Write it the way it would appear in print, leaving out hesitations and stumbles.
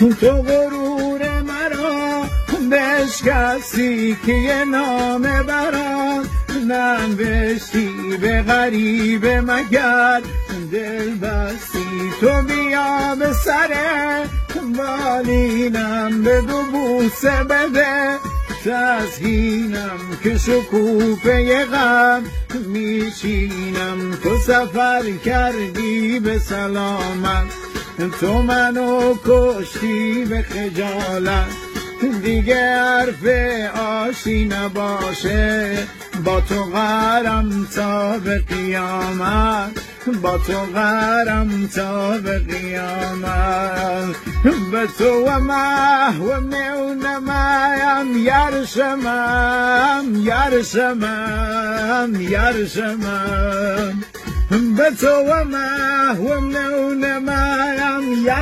تو غرور مرا بشکستی که یه نامه برات ننوشتی به غریب مگر دل بستی تو بیا به سر بالینم به دو بوسه بده تسکینم که شکوفه غم میچینم تو سفر کردی به سلامت تو منو کشتی به خجالت دیگه حرف آشی نباشه با تو غرم تا به قیامت با تو غرم تا به قیامت به تو و محو میونم یرشمم به تو و محو میونم